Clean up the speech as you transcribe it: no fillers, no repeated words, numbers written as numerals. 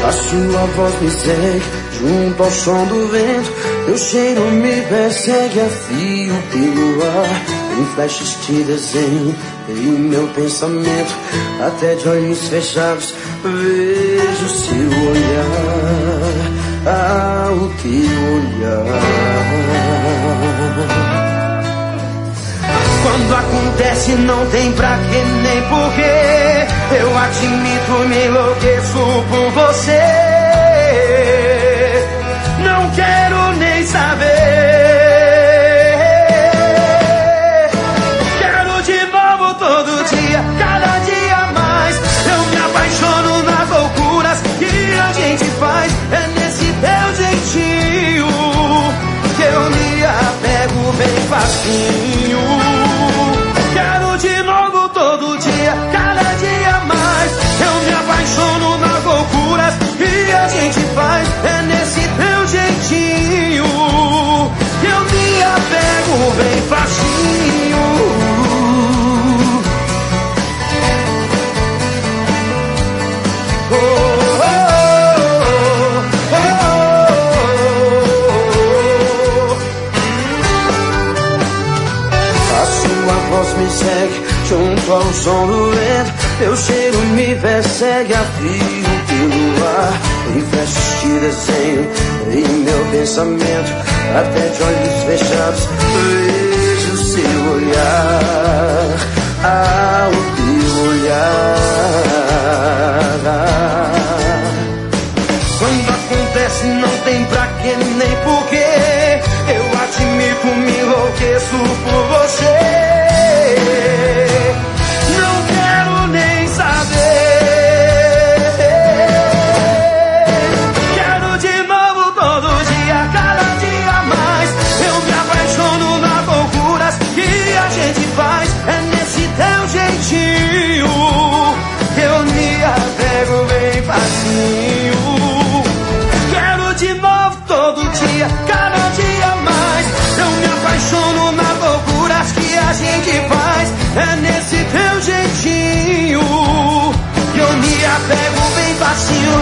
A sua voz me segue junto ao som do vento. Teu cheiro me persegue a fio pelo ar. Em flashes te desenho em meu pensamento. Até de olhos fechados vejo seu olhar. Ah, o teu olhar. Quando acontece não tem pra que nem porquê. Eu admito, me enlouqueço por você. Não quero nem saber. Quero de novo todo dia, cada dia mais. Eu me apaixono nas loucuras que a gente faz. É nesse teu jeitinho que eu me apego bem facinho. Quero de novo todo dia, cada dia mais. Eu me apaixono nas loucuras que a gente faz. É nesse teu jeitinho que eu me apego bem facinho. Oh, oh, oh, oh. A sua voz me segue junto ao som do vento. Teu cheiro me persegue a fio pelo ar. Em flashes te desenho em meu pensamento. Até de olhos fechados vejo seu olhar. Ah, o teu olhar. Quando acontece não tem pra que nem porquê. Eu admito, me enlouqueço por você. Não quero nem saber. Quero de novo todo dia, cada dia mais. Eu me apaixono nas loucuras que a gente faz. É nesse teu jeitinho que eu me apego bem facinho. Quero de novo todo dia, cada dia mais. Eu me apaixono nas loucuras que a gente faz. É nesse teu jeitinho que eu me apego bem facinho.